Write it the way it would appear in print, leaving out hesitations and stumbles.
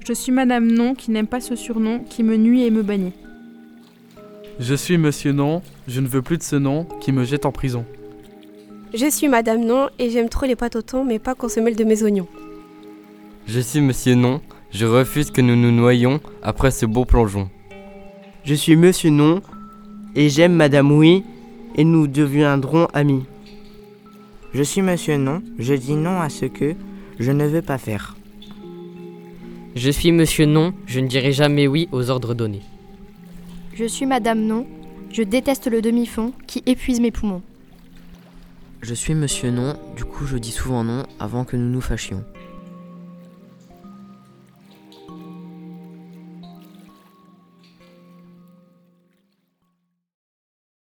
Je suis Madame Non qui n'aime pas ce surnom, qui me nuit et me bannit. Je suis Monsieur Non, je ne veux plus de ce nom qui me jette en prison. Je suis Madame Non et j'aime trop les pâtes au thon mais pas qu'on se mêle de mes oignons. Je suis Monsieur Non, je refuse que nous nous noyions après ce beau plongeon. Je suis Monsieur Non et j'aime Madame Oui et nous deviendrons amis. Je suis Monsieur Non, je dis non à ce que je ne veux pas faire. Je suis Monsieur Non, je ne dirai jamais oui aux ordres donnés. Je suis Madame Non, je déteste le demi-fond qui épuise mes poumons. Je suis Monsieur Non, du coup je dis souvent non avant que nous nous fâchions.